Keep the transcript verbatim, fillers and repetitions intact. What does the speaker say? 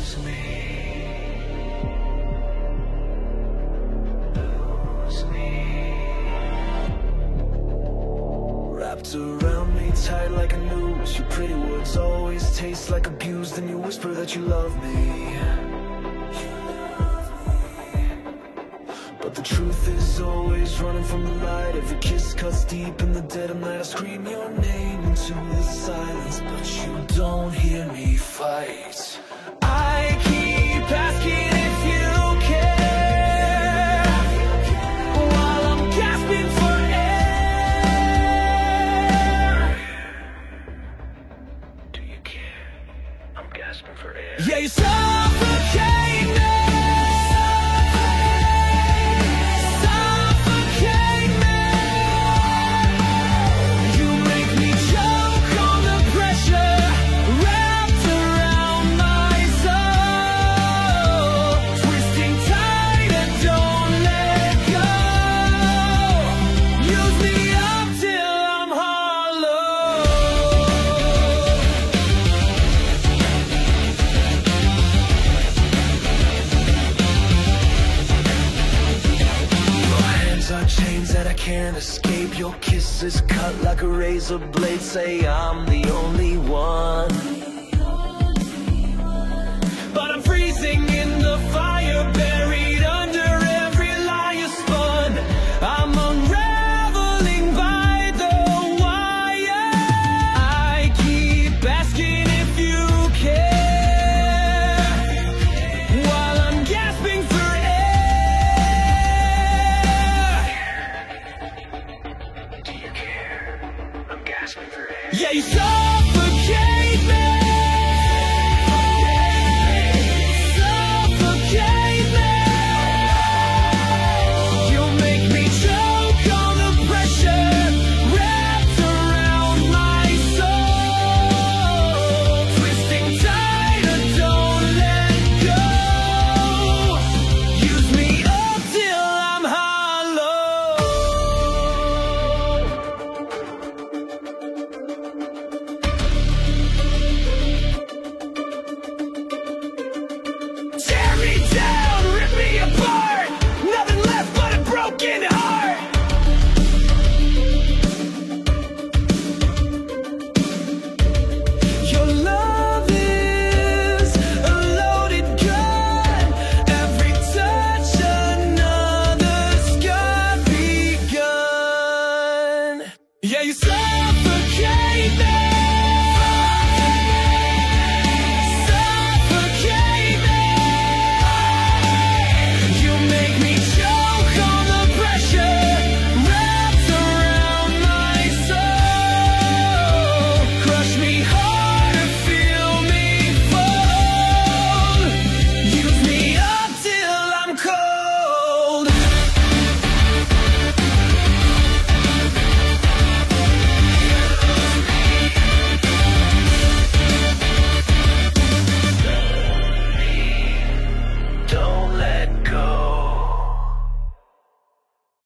lose me, lose me. Wrapped around me tight like a noose. Your pretty words always taste like abuse. Then you whisper that you love me, but the truth is always running from the light. Every kiss cuts deep in the dead of night. I scream your name into the silence, but you don't hear me fight. I keep asking if you care, while I'm gasping for air. Do you care? I'm gasping for air. Yeah, you suffocate me. Chains that I can't escape. Your kisses cut like a razor blade. Say I'm the